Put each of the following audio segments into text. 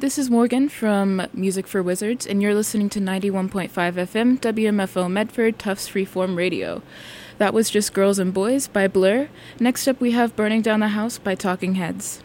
This is Morgan from Music for Wizards, and you're listening to 91.5 FM WMFO Medford Tufts Freeform Radio. That was just Girls and Boys by Blur. Next up we have Burning Down the House by Talking Heads.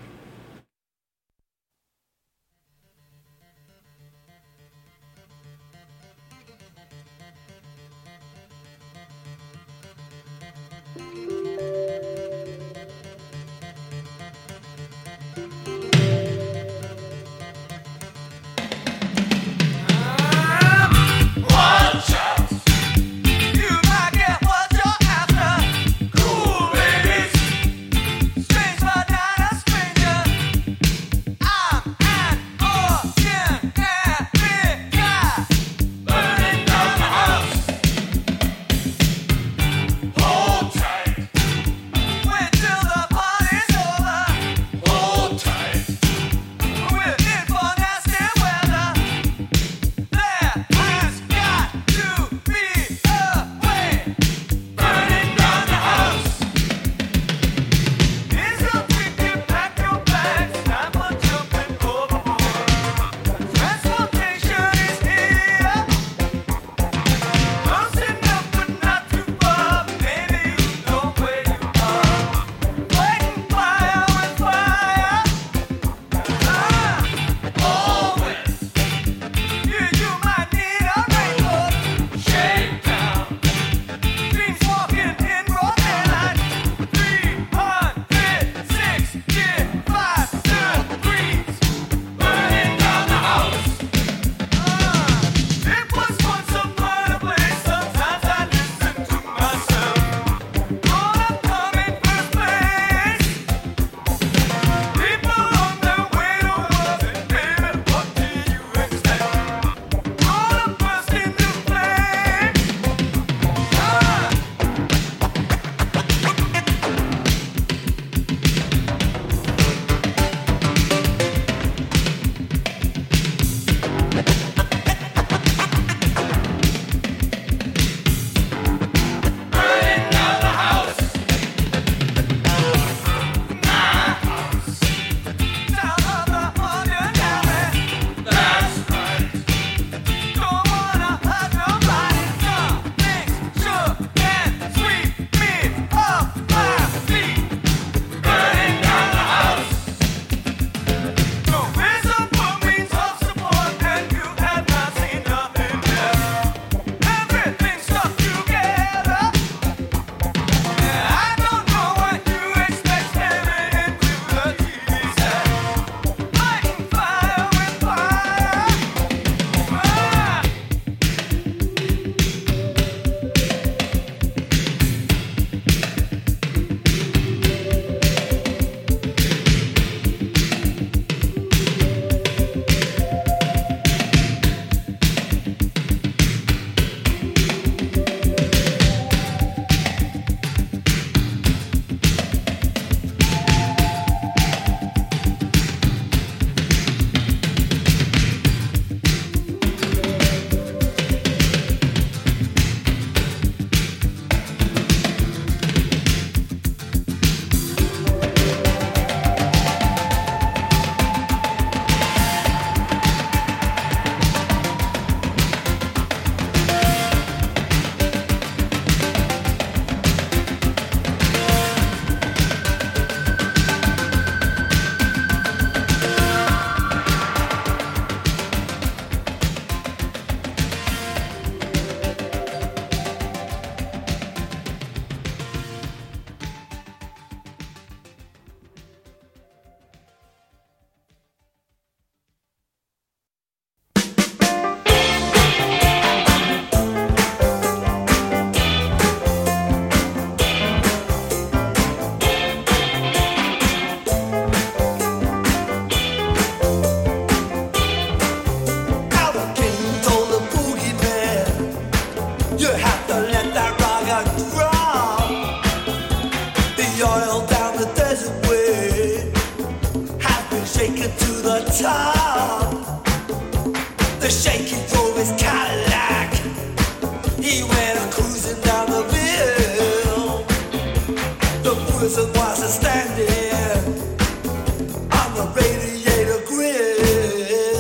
Wilson was standing on the radiator grill.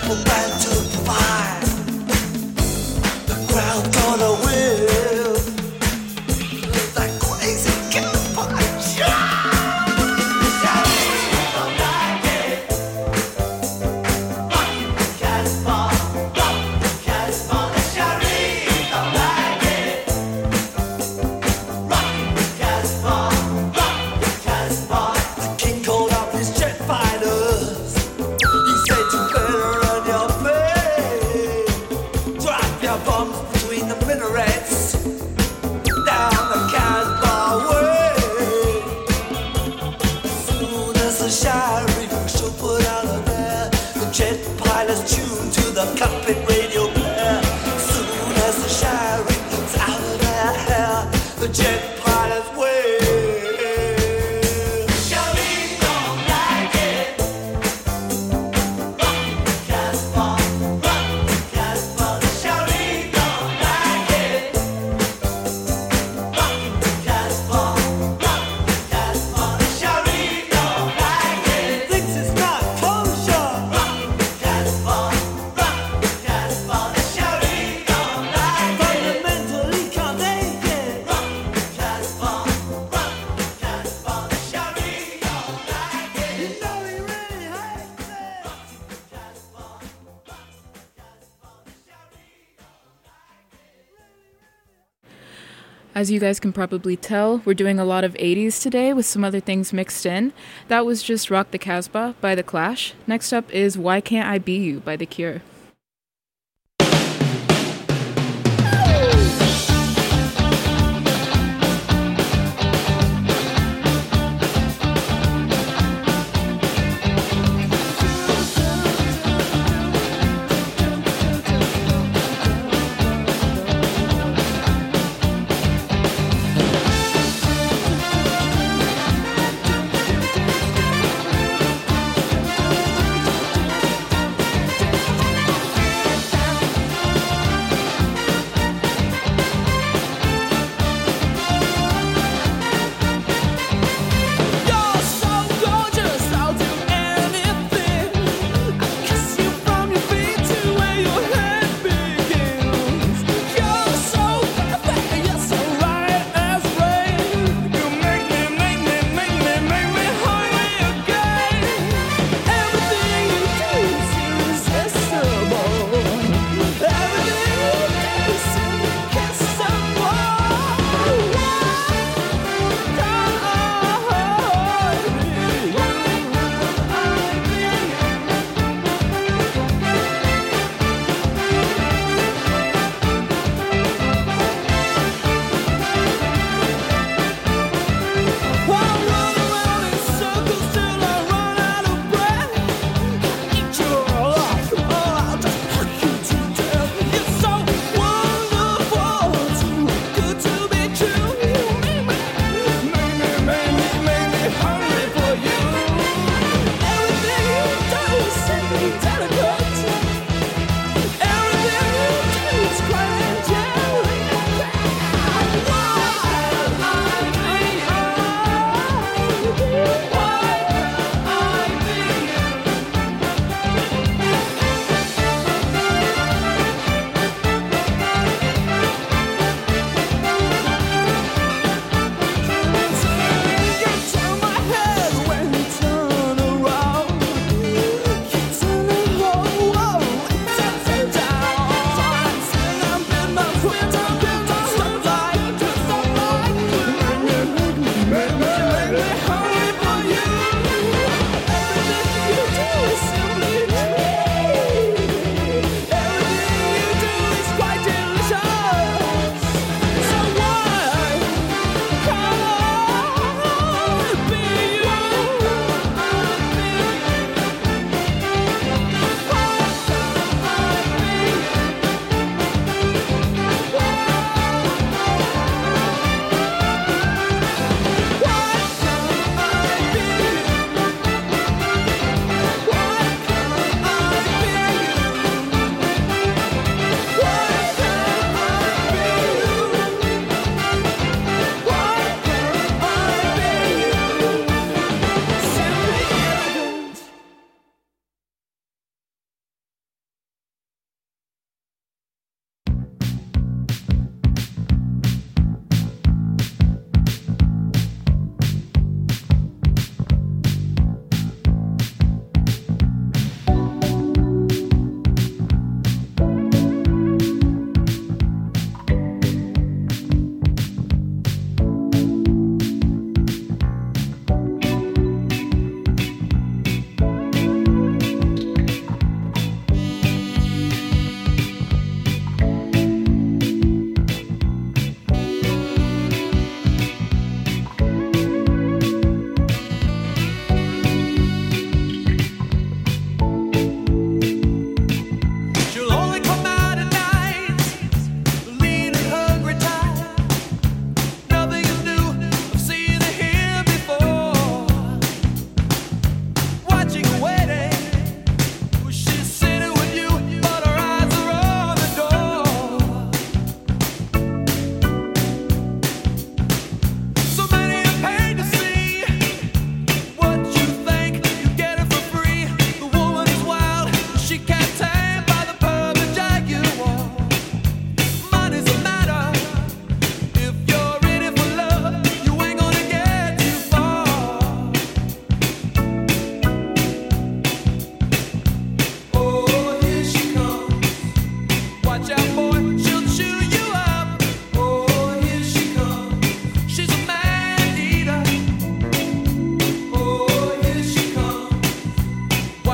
As you guys can probably tell, we're doing a lot of 80s today with some other things mixed in. That was just Rock the Casbah by The Clash. Next up is Why Can't I Be You by The Cure.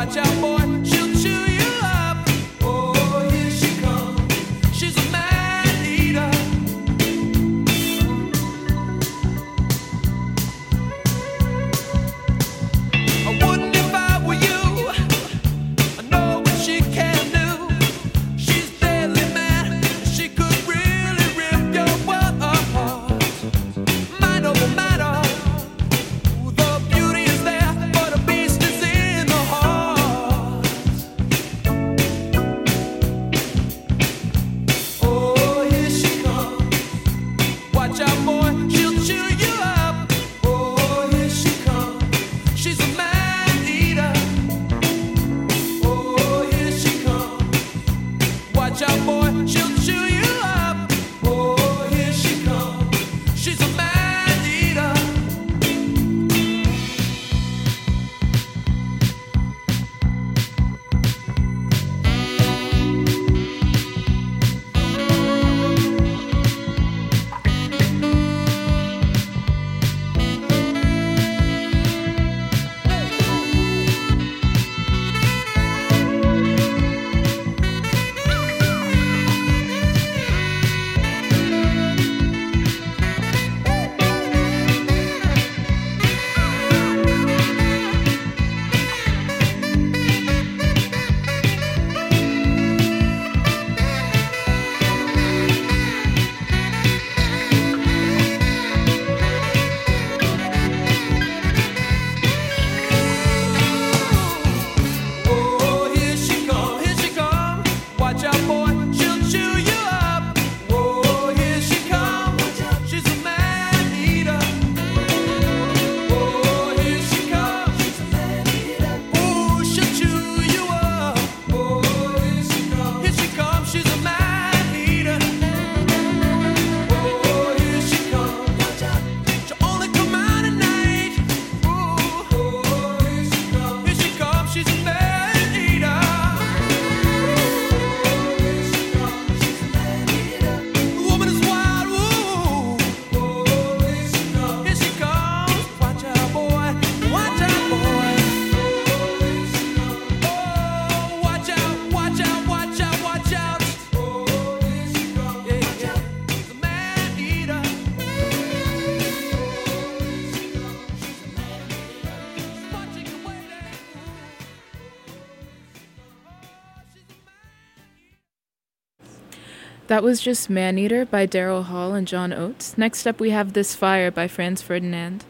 That was just Man-Eater by Daryl Hall and John Oates. Next up we have This Fire by Franz Ferdinand.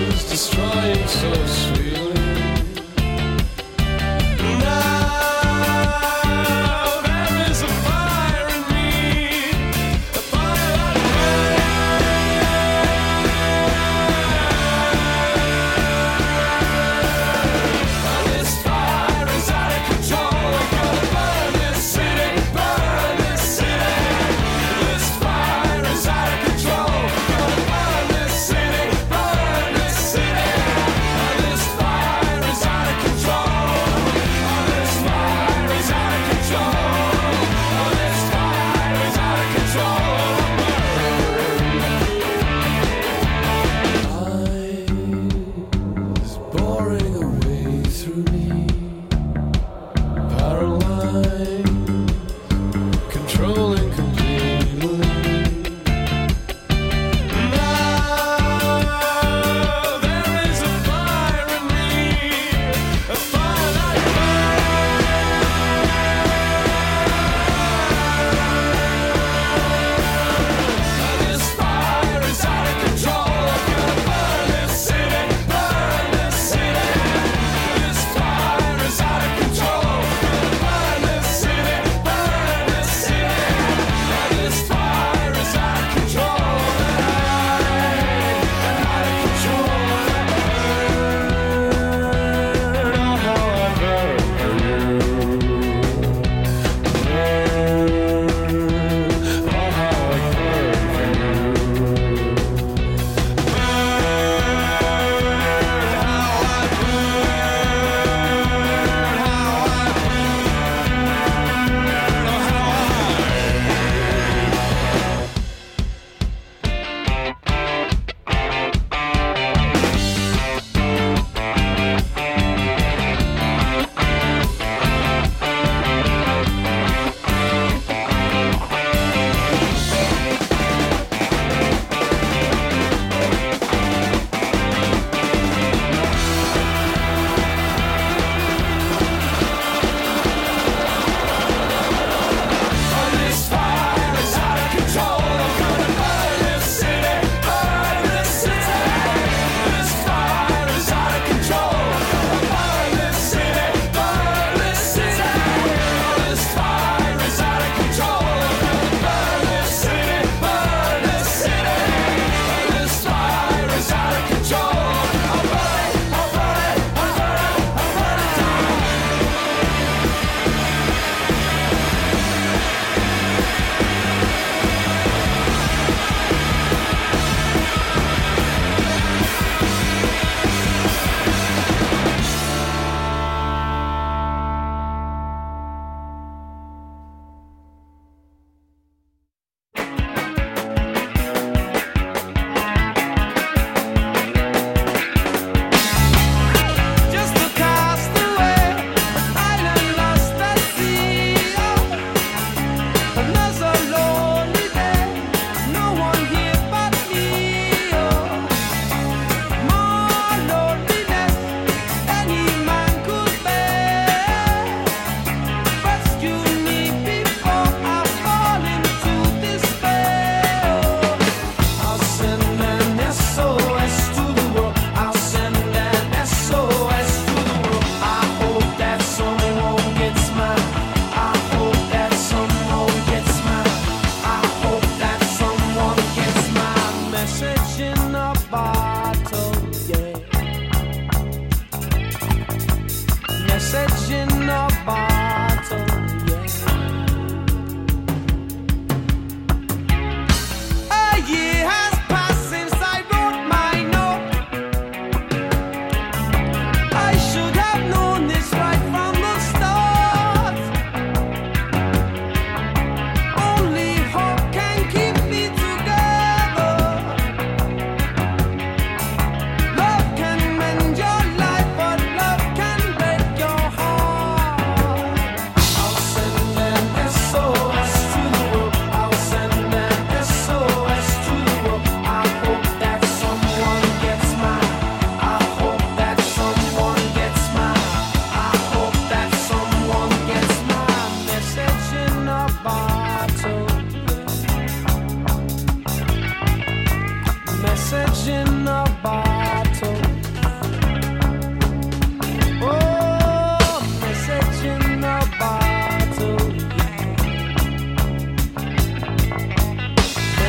So sweetly. Now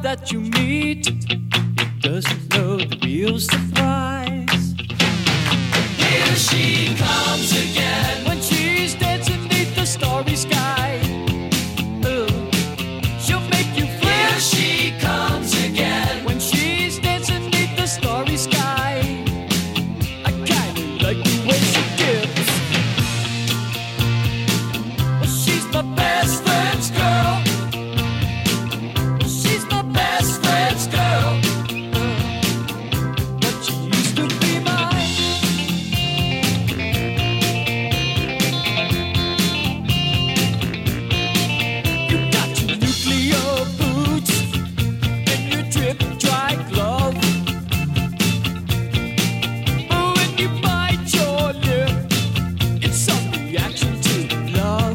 that you meet, it doesn't know the real surprise. Here she comes again when she's dancing beneath the starry sky. She'll make you feel. Here she comes again when she's dancing beneath the starry sky. I kinda like the way she dips. She's my best friend's girl. She's my best friend's girl. But she used to be mine. You got your nuclear boots and your drip dry glove. Oh, when you bite your lip, it's some reaction to love.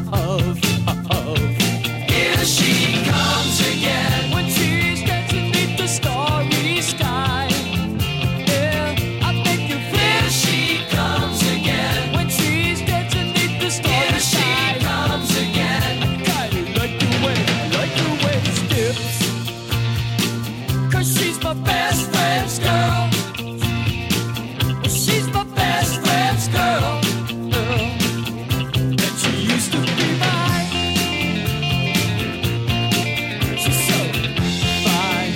Here she comes again when she's dancing beneath the starry sky. Yeah, I make you feel. Here she comes again when she's dancing beneath the starry sky. Here she comes again. I kinda like the way she dips. 'Cause she's my best friend's girl. She's my best friend's girl. And she used to be mine. She's so fine.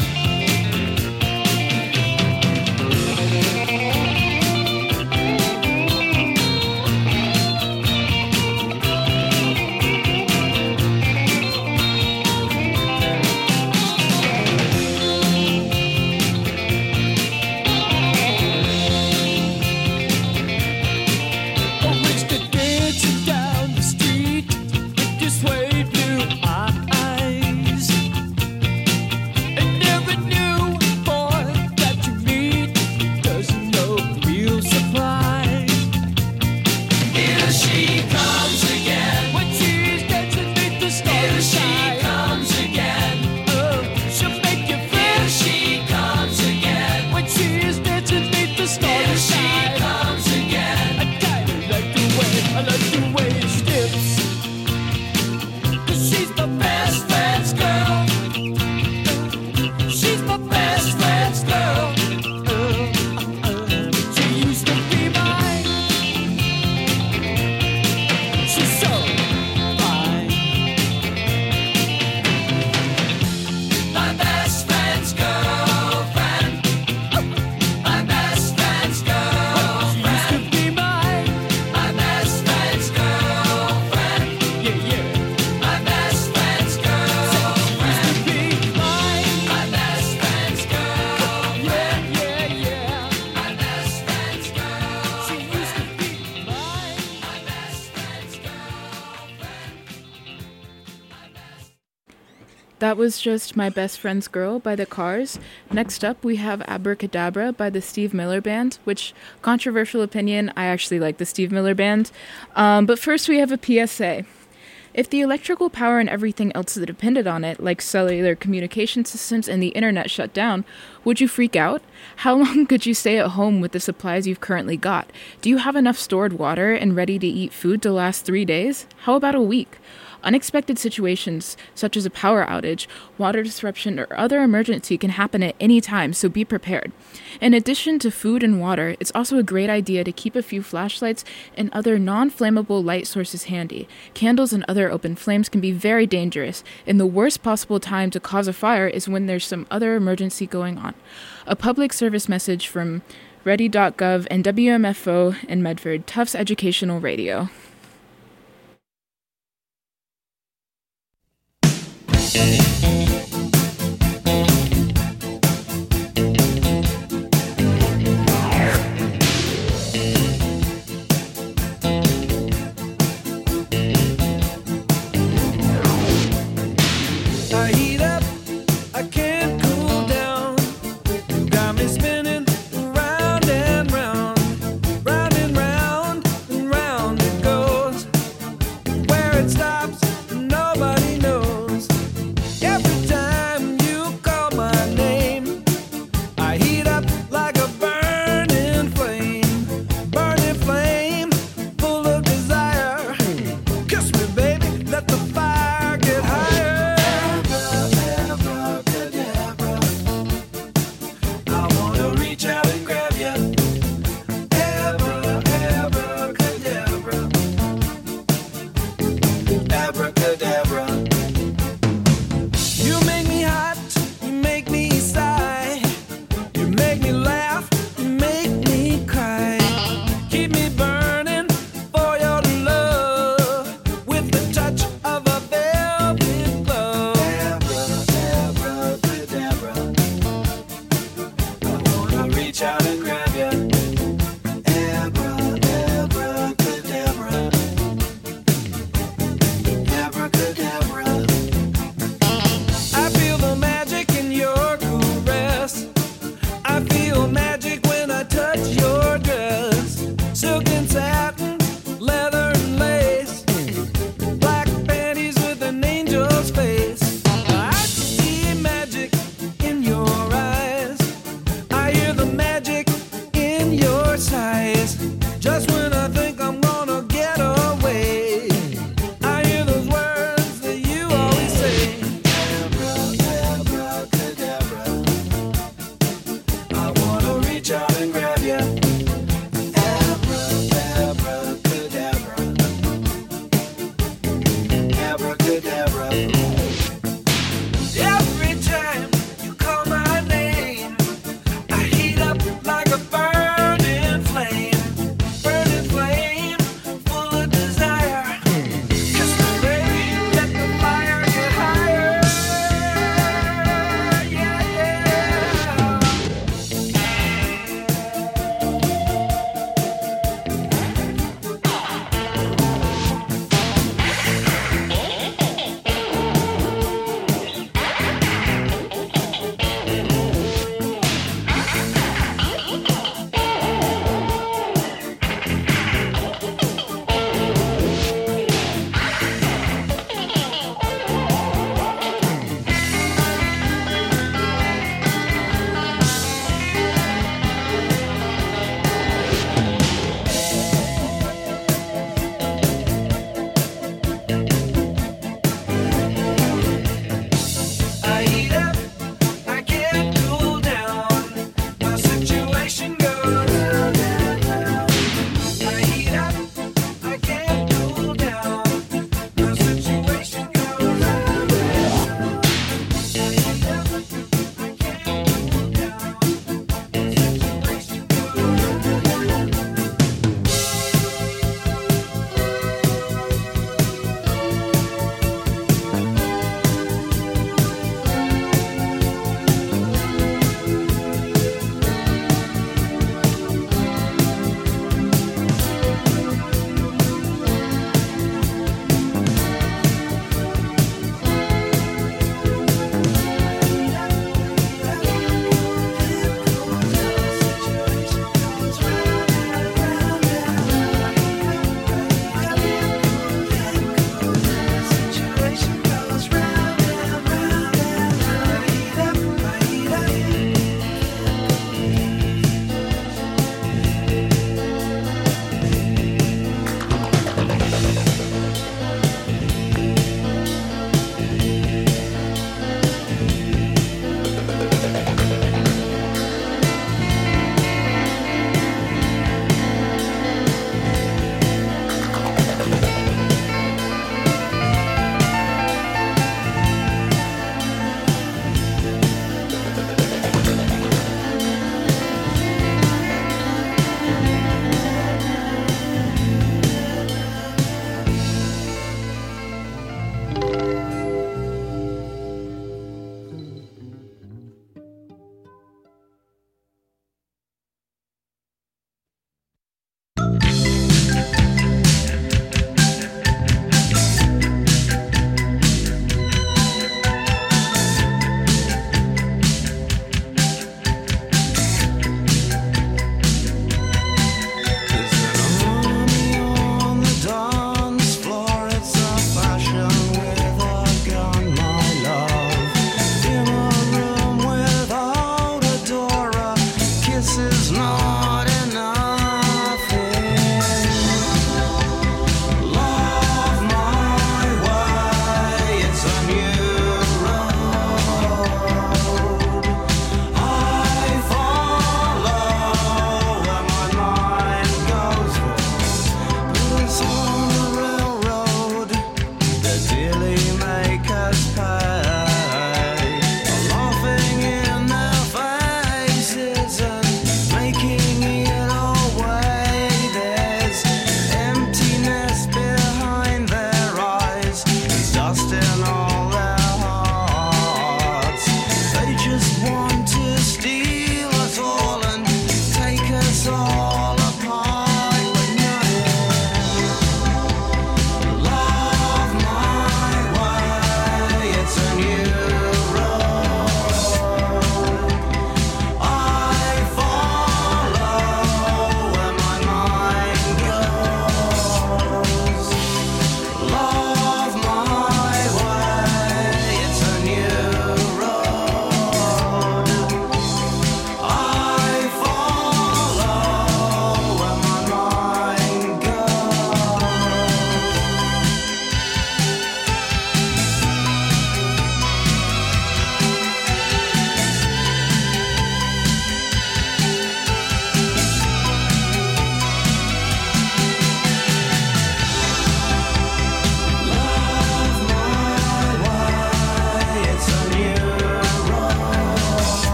Oh, when she's dancing down the street with your suede blue eyes. And every new boy that you meet doesn't know the real surprise. Here she comes again when she's dancing beneath the starry sky. Here she comes again. She'll make you feel. Here she comes again when she's dancing beneath the starry sky. Here she comes again. I kinda like the way she dips. 'Cause she's my best friend's girl. She's my best friend's girl. She used to be mine. She's so fine. My best friend's girlfriend. My best friend's girlfriend. She used to be mine. My best friend's girlfriend. Yeah, yeah. My best friend's girlfriend. She used to be mine. My best friend's girlfriend. Yeah, yeah, yeah. My best friend's girlfriend. She used to be mine. My best friend's girlfriend. That was just My Best Friend's Girl by The Cars. Next up, we have Abracadabra by the Steve Miller Band, which, controversial opinion, I actually like the Steve Miller Band. But first, we have a PSA. If the electrical power and everything else that depended on it, like cellular communication systems and the internet, shut down, would you freak out? How long could you stay at home with the supplies you've currently got? Do you have enough stored water and ready-to-eat food to last 3 days? How about a week? Unexpected situations, such as a power outage, water disruption, or other emergency can happen at any time, so be prepared. In addition to food and water, it's also a great idea to keep a few flashlights and other non-flammable light sources handy. Candles and other open flames can be very dangerous, and the worst possible time to cause a fire is when there's some other emergency going on. A public service message from Ready.gov and WMFO in Medford, Tufts Educational Radio. I heat up, I can't cool down. You got me spinning round and round, round and round and round it goes. Where it stops, nobody knows. Yeah,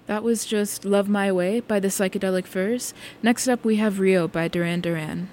That was just Love My Way by the Psychedelic Furs. Next up, we have Rio by Duran Duran.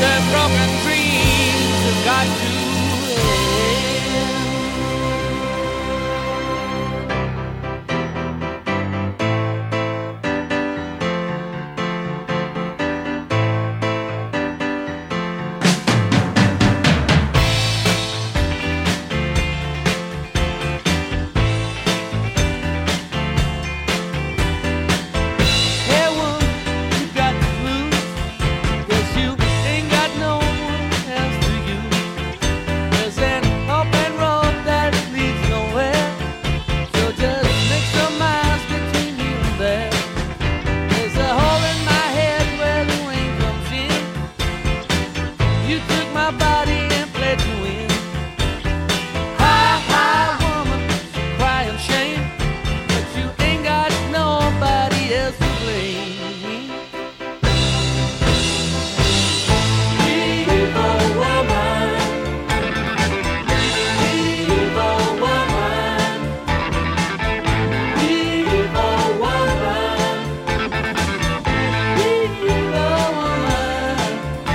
The broken dreams have got to end. Hey, woman, you got the blues, 'cause you ain't got no one else to use. There's an open road that leads nowhere, so just make some miles between you and there. There's a hole in my head where the wind comes in. You took my body and played to win. Hi, hi, woman, cry and shame, but you ain't got nobody else to blame. Evil woman, evil woman, evil woman, evil woman.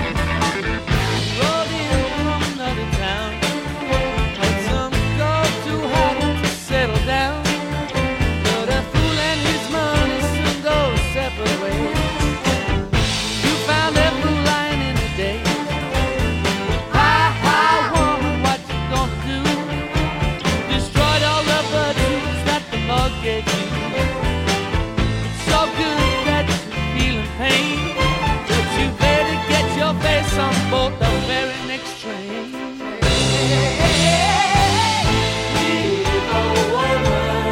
Rode in from another town, had some girl too hot to settle down. But a fool and his money soon go separate ways. You found that blue line in the day. Hi, hi, woman, what you gonna do? Destroyed all the virtues that the Lord gave you. It's so good that you're feeling pain, but you better get your face on board the very next train. Evil woman,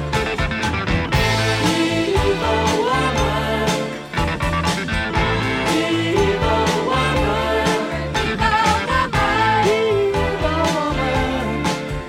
evil woman, evil woman, evil woman.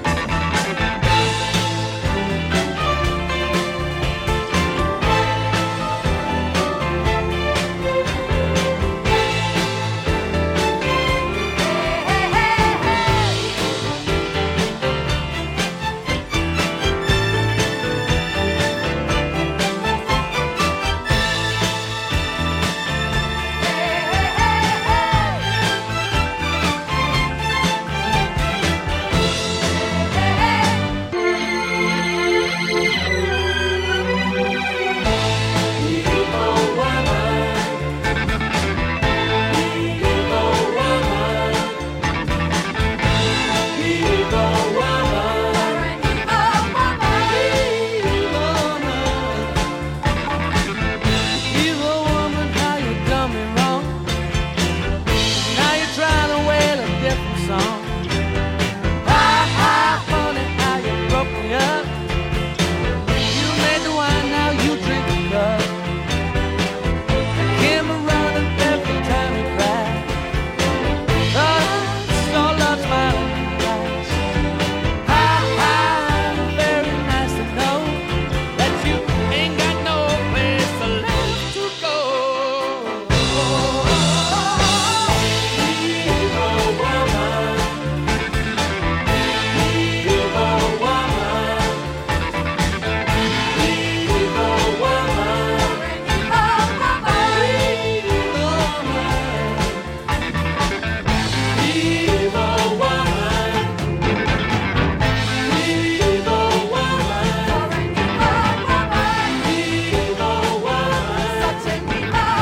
Evil woman, how you done me wrong. Now you're trying to wail a different song. Hi, hi, honey, how you broke me up. You made the wine, now you drink the cup. Came around and every time you cry. So love smiling in your eyes. Hi, hi, very nice to know that you ain't got no place left to go. Evil woman, evil woman, evil woman, evil woman, evil woman, evil woman, such an evil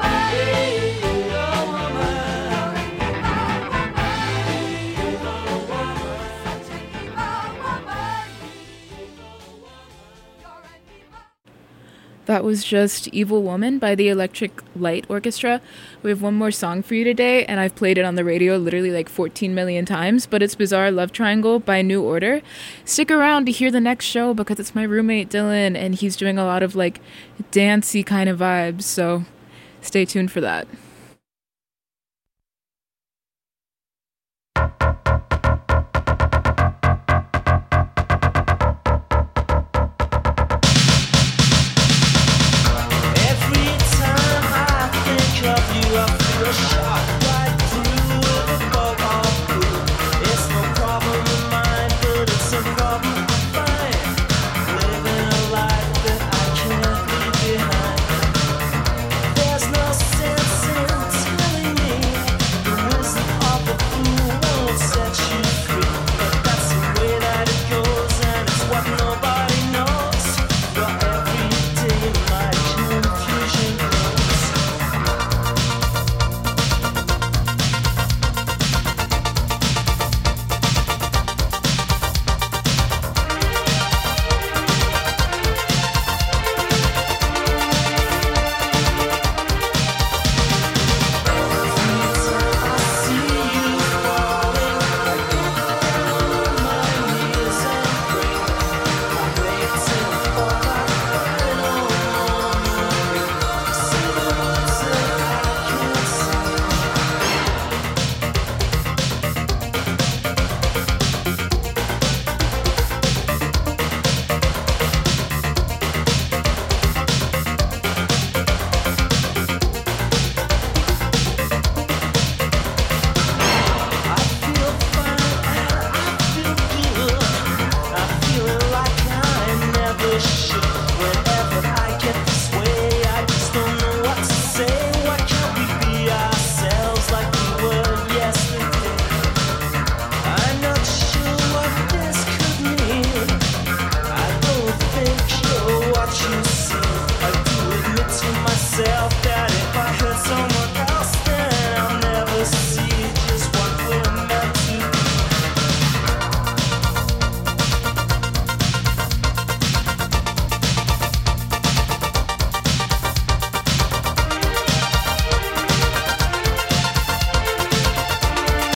That was just Evil Woman by the Electric Light Orchestra. We have one more song for you today, and I've played it on the radio literally like 14 million times, but it's Bizarre Love Triangle by New Order. Stick around to hear the next show because it's my roommate Dylan, and he's doing a lot of like dancey kind of vibes, so stay tuned for that. Every time I think of you, I feel shocked.